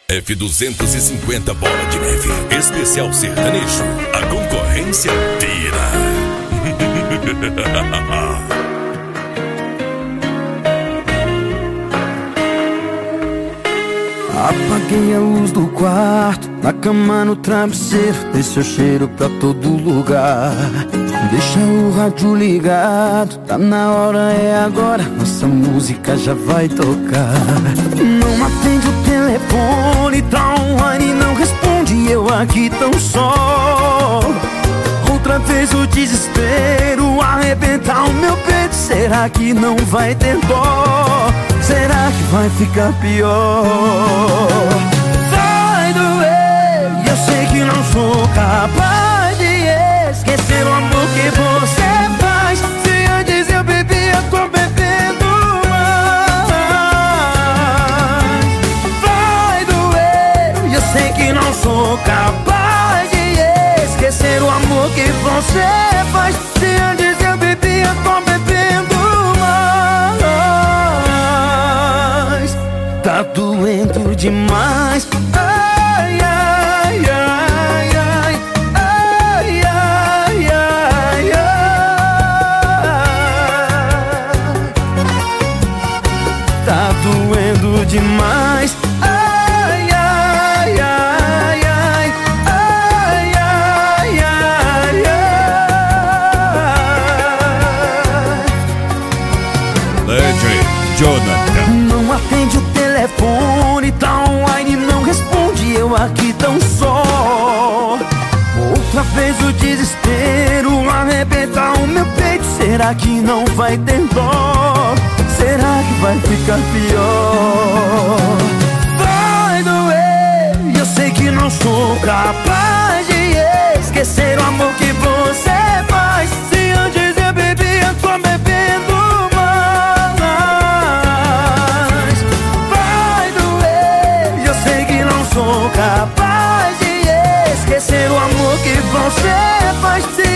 F250 Bola de Neve, especial sertanejo. A concorrência pira. Apaguei a luz do quarto, na cama, no travesseiro, dei seu cheiro pra todo lugar. Deixa o rádio ligado, tá na hora, é agora, nossa música já vai tocar. Não atende o telefone, tá online, não responde, eu aqui tão só. Outra vez o desespero arrebenta o meu peito, será que não vai ter dó? Será que vai ficar pior? Vai doer, eu sei que não sou capaz de esquecer o amor que você faz. Se antes eu bebi, eu tô bebendo mais. Vai doer, eu sei que não sou capaz de esquecer o amor que você faz. Se antes eu bebi, eu tô bebendo mais. Tá doendo demais. Ai, ai, ai, ai. Ai, ai, ai, ai. Tá doendo demais. Ai, ai, ai, ai. Ai, ai, ai, ai. Legend Jonathan. Não atende o telefone, tá online, não responde, eu aqui tão só. Outra vez o desespero arrebenta o meu peito, será que não vai ter dó? Será que vai ficar pior? Vai doer, eu sei que não sou capaz de esquecer o amor que você faz. Se antes eu bebi, eu tô bebendo mais. Vai doer, eu sei que não sou capaz de esquecer o amor que você faz.